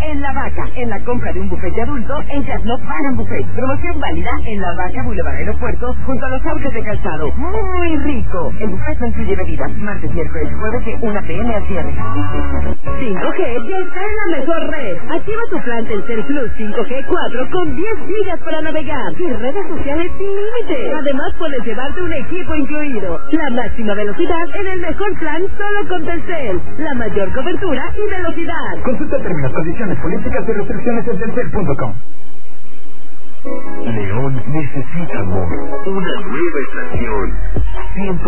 en La Vaca. En la compra de un buffet de adulto, ellas no pagan buffet. Promoción válida en La Vaca, Boulevard Aeropuerto, junto a los autos de calzado. Muy rico. El buffet no incluye bebidas. Martes, miércoles y jueves de 1 p.m. al cierre. 5G ya está en la mejor red. Activa tu plan Telcel Plus 5G 4 con 10 gigas para navegar y redes sociales sin límite. Además puedes llevarte un equipo incluido. La máxima velocidad en el mejor plan solo con Telcel. La mayor cobertura y velocidad. Consulta términos, condiciones, políticas y restricciones en telcel.com. León necesita amor. Una nueva estación.